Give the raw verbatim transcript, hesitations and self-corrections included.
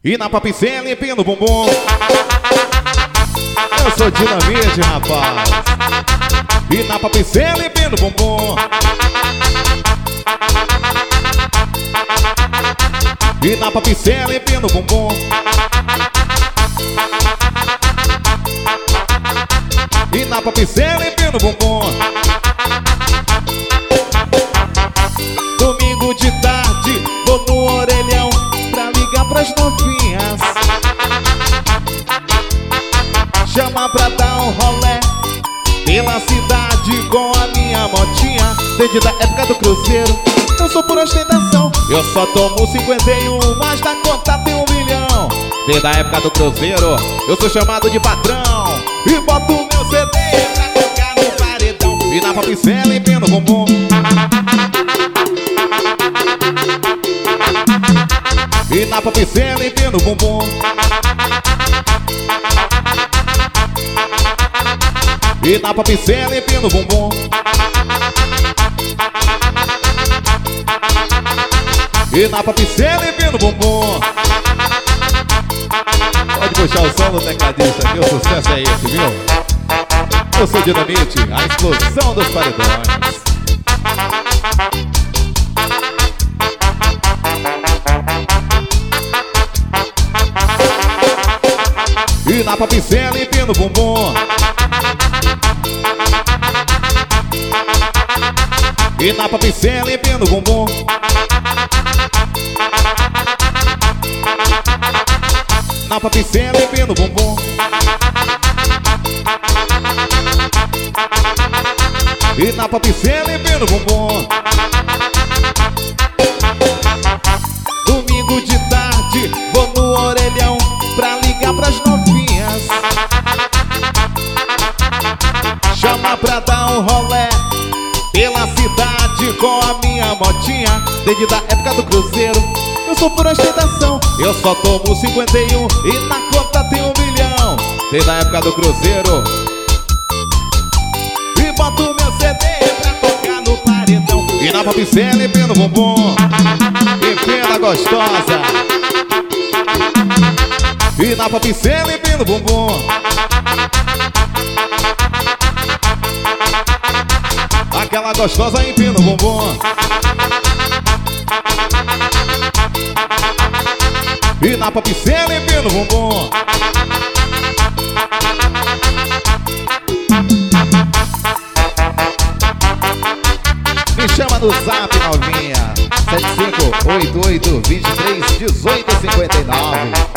E na papicela empina o bumbum. Eu sou dinamite, rapaz. E na papicela empina o bumbum. E na papicela empina o bumbum. E na papicela empina o bumbum. Domingo de tarde, vou no orelhão pra ligar pras novinhas. Chama pra dar um rolé pela cidade com a minha motinha. Desde da época do cruzeiro, eu sou por ostentação. Eu só tomo cinquenta e um, mas na conta tem um milhão. Desde a época do cruzeiro, eu sou chamado de patrão. E boto meu C D pra tocar no paredão. E na papicela empina o bumbum. E na papicela empina o bumbum. E na papicela empina o bumbum. E na papicela empina o bumbum. Pode puxar o som do tecladista aqui, o sucesso é esse, viu? Eu sou Dinamite, a explosão dos paredões. E na papicela empina o bumbum. E na papicela empina o bumbum. Na papicela empina o bumbum. E na papicela empina o bumbum. Domingo de tarde, vou no orelhão pra ligar pras novinhas. Chama pra dar um rolé pela cidade com a minha motinha. Desde da época do cruzeiro, eu sou por ostentação. Eu só tomo cinquenta e um e na conta tem um milhão. Desde a época do cruzeiro. E boto meu C D pra tocar no paredão. E na papicela empina o bumbum. Empina gostosa. E na papicela empina o bumbum. Aquela gostosa empina o bumbum. E na papicela empina o bumbum. Me chama no zap, novinha. Sete cinco oito oito, dois três, um oito cinco nove.